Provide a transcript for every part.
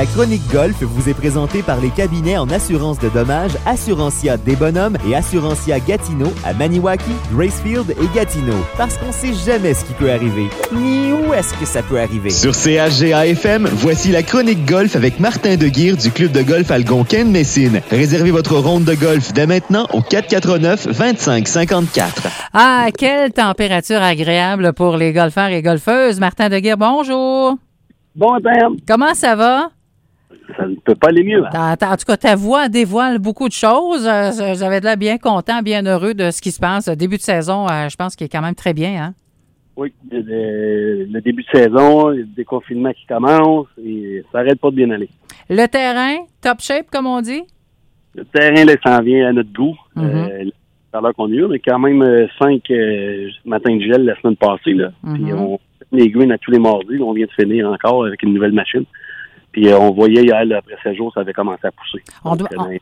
La chronique golf vous est présentée par les cabinets en assurance de dommages Assurantia des Bonhommes et Assurantia Gatineau à Maniwaki, Gracefield et Gatineau. Parce qu'on sait jamais ce qui peut arriver, ni où est-ce que ça peut arriver. Sur CHGA-FM, voici la chronique golf avec Martin Deguire du club de golf Algonquin de Messine. Réservez votre ronde de golf dès maintenant au 449-2554. Ah, quelle température agréable pour les golfeurs et golfeuses. Martin Deguire, bonjour. Bon matin. Comment ça va? Ça ne peut pas aller mieux. En tout cas, ta voix dévoile beaucoup de choses. J'avais de l'air bien content, bien heureux de ce qui se passe. Début de saison, je pense qu'il est quand même très bien, hein? Oui, le début de saison, le déconfinement qui commence et ça n'arrête pas de bien aller. Le terrain, top shape, comme on dit? Le terrain, là, s'en vient à notre goût. Mm-hmm. À l'heure qu'on a eu, on a quand même 5 matins de gel la semaine passée. Là. Mm-hmm. Puis on fait les greens à tous les mardis. On vient de finir encore avec une nouvelle machine. Puis on voyait hier, là, après 7 jours, ça avait commencé à pousser. Dans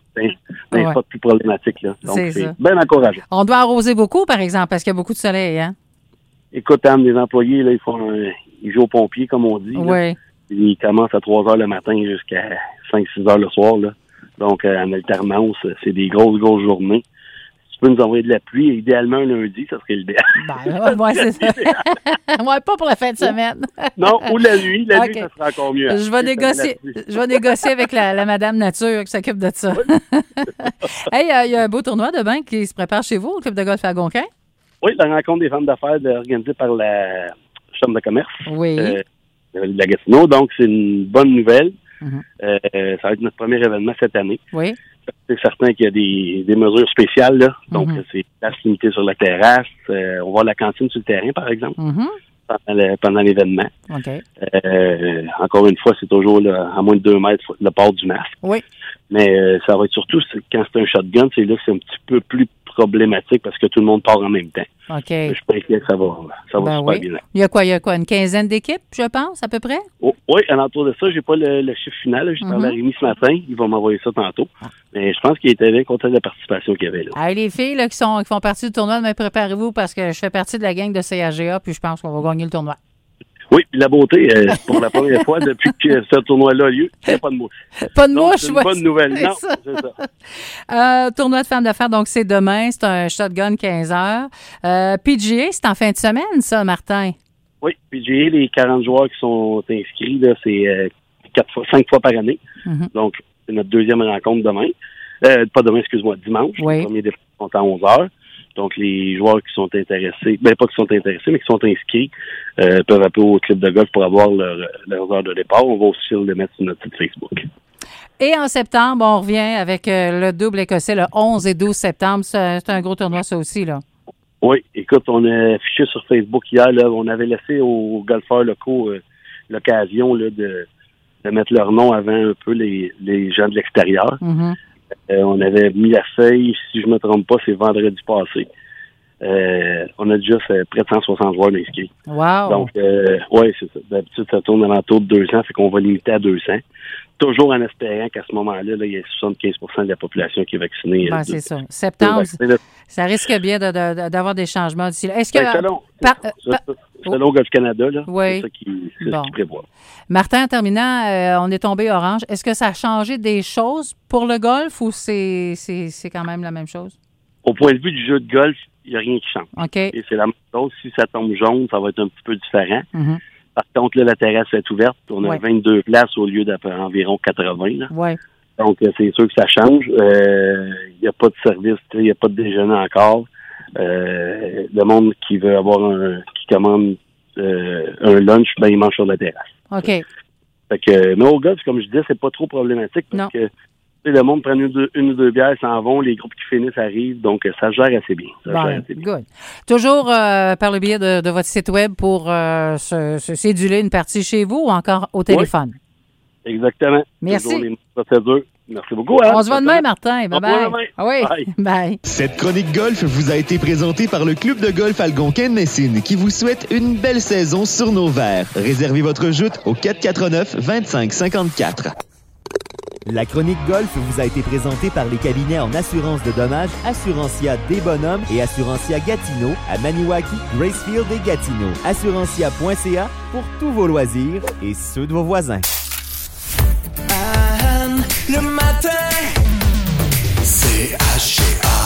les spots plus problématiques. Là. Donc, c'est bien encourageant. On doit arroser beaucoup, par exemple, parce qu'il y a beaucoup de soleil, hein? Écoute, Anne, les employés, là, ils jouent aux pompiers, comme on dit. Oui. Ils commencent à 3 heures le matin jusqu'à 5-6 heures le soir. Là. Donc, en alternance, c'est des grosses journées. Si tu peux nous envoyer de la pluie, idéalement un lundi, ça serait l'idéal. Ouais, c'est ça. Ouais, pas pour la fin de semaine. Non, ou la nuit. La nuit, ça sera encore mieux. Je vais négocier avec la Madame Nature qui s'occupe de ça. Hey, il y a un beau tournoi demain qui se prépare chez vous, au club de golf Algonquin. Oui, la rencontre des femmes d'affaires organisée par la Chambre de commerce de la Gatineau. Donc, c'est une bonne nouvelle. Mm-hmm. Ça va être notre premier événement cette année. Oui. C'est certain qu'il y a des mesures spéciales, là. Donc, c'est place limitée sur la terrasse. On va avoir la cantine sur le terrain, par exemple, pendant l'événement. Okay. Encore une fois, c'est toujours là, à moins de 2 mètres le port du masque. Oui. Mais ça va être surtout, quand c'est un shotgun, c'est là que c'est un petit peu plus problématique parce que tout le monde part en même temps. OK. Je suis pas inquiet que ça va super bien. Il y a quoi? Une quinzaine d'équipes, je pense, à peu près? Oh, oui, alentour de ça, j'ai pas le chiffre final. J'ai parlé à Rémi ce matin. Il va m'envoyer ça tantôt. Mais je pense qu'il était bien content de la participation qu'il y avait là. Hey, les filles là, qui font partie du tournoi, mais préparez-vous parce que je fais partie de la gang de CHGA puis je pense qu'on va gagner le tournoi. Oui, puis la beauté, pour la première fois depuis que ce tournoi-là a lieu, il n'y a pas de mouche. Pas de mouche, c'est une bonne nouvelle. Non, c'est ça. Tournoi de femmes d'affaires, donc c'est demain, c'est un shotgun 15 heures. PGA, c'est en fin de semaine, ça, Martin? Oui, PGA, les 40 joueurs qui sont inscrits, là, c'est 5 fois par année. Mm-hmm. Donc, c'est notre deuxième rencontre demain. Pas demain, excuse-moi, dimanche. Oui. Le premier départ sont à 11 heures. Donc, les joueurs qui sont intéressés, pas qui sont intéressés, mais qui sont inscrits, peuvent appeler au club de golf pour avoir leurs heures de départ. On va aussi le mettre sur notre site Facebook. Et en septembre, on revient avec le double écossais, le 11 et 12 septembre. C'est un gros tournoi, ça aussi, là. Oui, écoute, on a affiché sur Facebook hier, là, on avait laissé aux golfeurs locaux l'occasion là, de mettre leur nom avant un peu les gens de l'extérieur. Mm-hmm. On avait mis la feuille, si je ne me trompe pas, c'est vendredi passé. On a déjà fait près de 160 joueurs inscrits. Wow! Donc, oui, c'est ça. D'habitude, ça tourne alentour de 200, c'est qu'on va limiter à 200. Toujours en espérant qu'à ce moment-là, là, il y a 75% de la population qui est vaccinée. Ben, c'est ça. Septembre, ça risque bien d'avoir des changements d'ici là. Est-ce que... Selon Golf Canada, là, oui. C'est ça qui prévoit. Martin, en terminant, on est tombé orange. Est-ce que ça a changé des choses pour le golf ou c'est quand même la même chose? Au point de vue du jeu de golf, il n'y a rien qui change. Okay. Et c'est la même chose. Si ça tombe jaune, ça va être un petit peu différent. Mm-hmm. Par contre, là, la terrasse est ouverte. On a 22 places au lieu d'environ 80. Là. Ouais. Donc, c'est sûr que ça change. Il n'y a pas de service, il n'y a pas de déjeuner encore. Le monde qui veut qui commande un lunch, ben il mange sur la terrasse. OK. Fait que, mais au golf, comme je disais, c'est pas trop problématique parce que le monde prend une ou deux bières, s'en vont, les groupes qui finissent arrivent, donc ça gère assez bien. Good. Toujours par le biais de votre site web pour se céduler une partie chez vous ou encore au téléphone? Oui. Exactement. Merci. Toujours les procédures. Merci beaucoup. Hein? On se voit demain, Martin. Bye-bye. Oui. Bye. Cette chronique golf vous a été présentée par le club de golf Algonquin de Messine qui vous souhaite une belle saison sur nos verres. Réservez votre joute au 449-2554. La chronique golf vous a été présentée par les cabinets en assurance de dommages Assurantia des Bonhommes et Assurantia Gatineau à Maniwaki, Gracefield et Gatineau. Assurantia.ca pour tous vos loisirs et ceux de vos voisins.